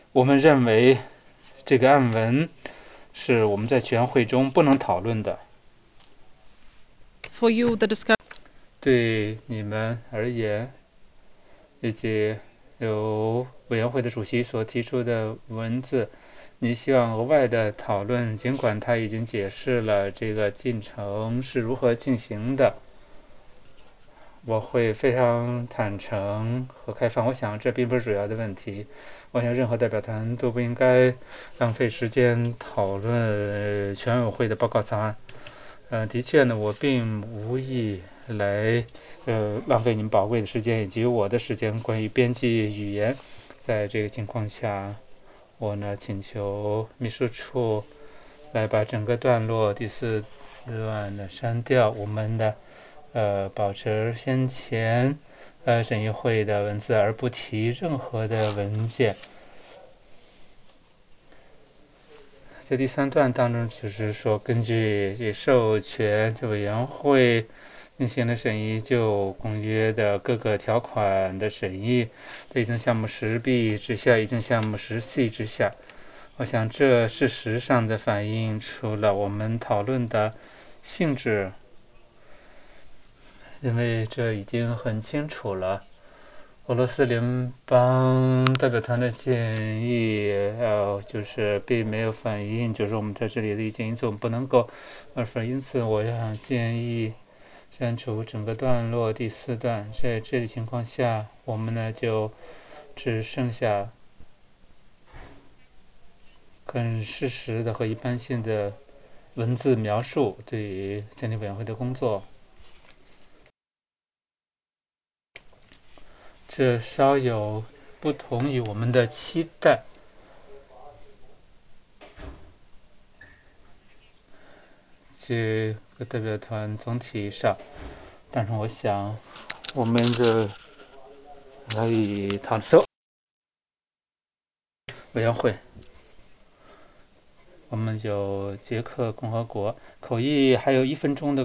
我们认为这个案文是我们在全会中不能讨论的。 For you, the discussion 对你们而言，以及由委员会的主席所提出的文字，你希望额外的讨论，尽管他已经解释了这个进程是如何进行的，我会非常坦诚和开放。我想这并不是主要的问题。我想任何代表团都不应该浪费时间讨论全委会的报告草案。的确呢，我并无意来浪费你们宝贵的时间以及我的时间。关于编辑语言，在这个情况下，我呢请求秘书处来把整个段落第4段呢删掉。我们的保持先前审议会的文字，而不提任何的文件。在第3段当中，就是说根据授权，这委员会进行了审议就公约的各个条款的审议，在议程项目10B 之下，议程项目10C 之下。我想这事实上的反映出了我们讨论的性质，因为这已经很清楚了。俄罗斯联邦代表团的建议，就是并没有反映，就是我们在这里的意见，因此我们不能够因此我想建议删除整个段落第4段。在这里情况下，我们呢就只剩下很事实的和一般性的文字描述对于建立委员会的工作。这稍有不同于我们的期待。这个代表团总体上，但是我想我们的可以讨论委员会。我们有捷克共和国口译，还有1分钟的